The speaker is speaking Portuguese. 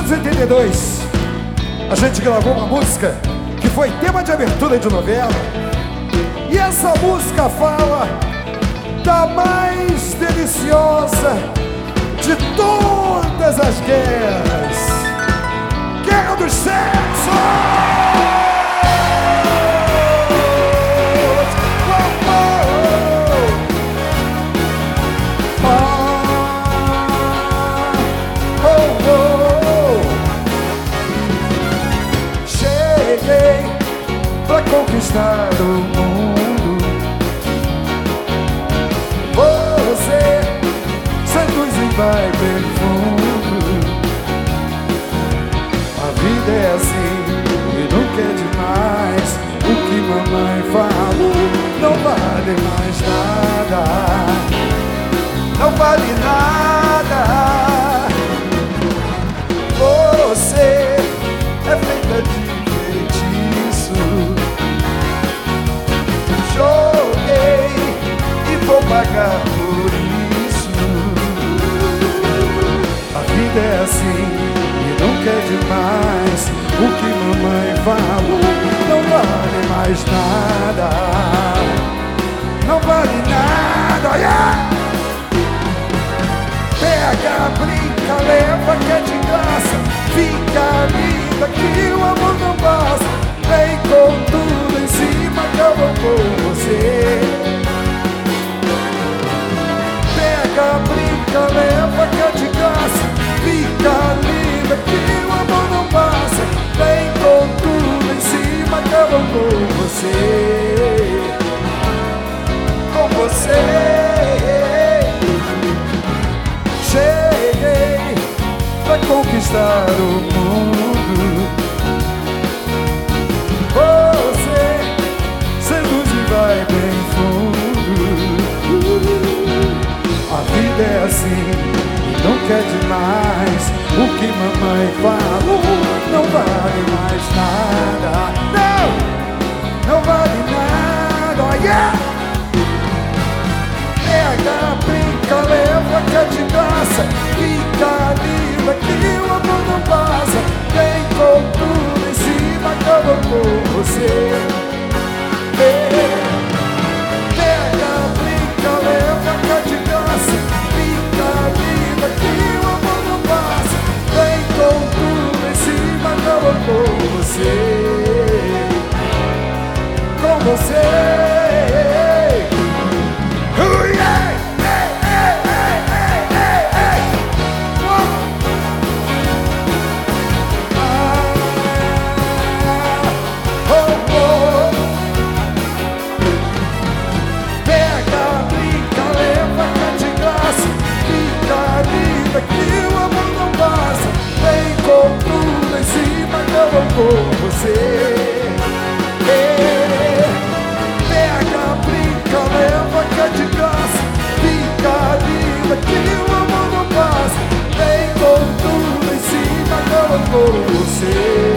1982, a gente gravou uma música que foi tema de abertura de novela. E essa música fala da mais deliciosa de todas as guerras, Guerra dos Sexos! Pra conquistar o mundo, você seduz e vai bem fundo. A vida é assim e nunca é demais. O que mamãe falou não vale mais nada. Não vale nada. Você é feita de pagar por isso. A vida é assim e nunca é demais. O que mamãe falou não vale mais nada. Não vale nada, yeah! Pega, brinca, leva que é de graça. Fica linda que o amor não passa. Vem com tudo em cima que eu vou por você. Brinca, leva que é de graça. Fica linda que o amor não passa. Vem com tudo em cima que eu vou com você. Com você. Cheguei pra conquistar o mundo. Você seduz e vai bem fundo. A vida é assim, nunca é demais. O que mamãe falou não vale mais nada. Não, não vale nada, oh yeah! Pega, brinca, leva que é de graça. Fica linda que o amor não passa. Vem com tudo em cima que eu vou por você. Pega, brinca, leva que é de graça. Fica linda que o amor não passa. Vem com tudo em cima que eu vou com você. Com você. Que o amor não passa. Vem com tudo em cima que eu vou com você. Pega, brinca, leva que é de graça. Fica linda que o amor não passa. Vem com tudo em cima que eu vou com você.